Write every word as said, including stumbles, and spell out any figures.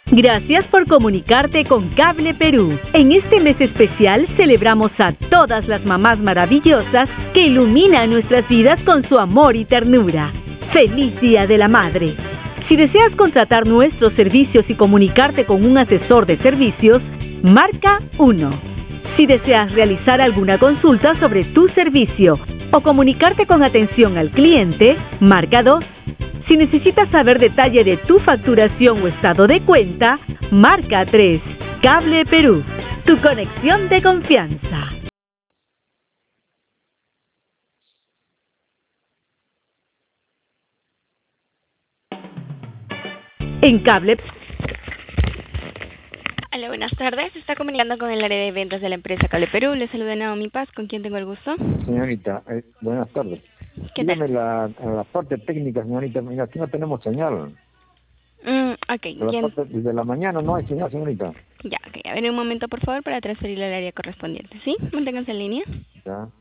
Gracias por comunicarte con Cable Perú. En este mes especial celebramos a todas las mamás maravillosas que iluminan nuestras vidas con su amor y ternura. ¡Feliz Día de la Madre! Si deseas contratar nuestros servicios y comunicarte con un asesor de servicios, marca uno. Si deseas realizar alguna consulta sobre tu servicio o comunicarte con atención al cliente, marca dos. Si necesitas saber detalle de tu facturación o estado de cuenta, marca tres. Cable Perú, tu conexión de confianza. En Cable... Hola, buenas tardes. Se está comunicando con el área de ventas de la empresa Cable Perú. Le saluda Naomi Paz, ¿con quién tengo el gusto? Señorita, eh, buenas tardes. ¿Qué Dígame tal? la, la parte técnica, señorita. Mira, aquí no tenemos señal. Mm, ok, Por la ¿quién? parte, desde la mañana no hay señal, señorita. Ya, ok. A ver, un momento, por favor, para transferirle al área correspondiente, ¿sí? Manténganse en línea. Ya.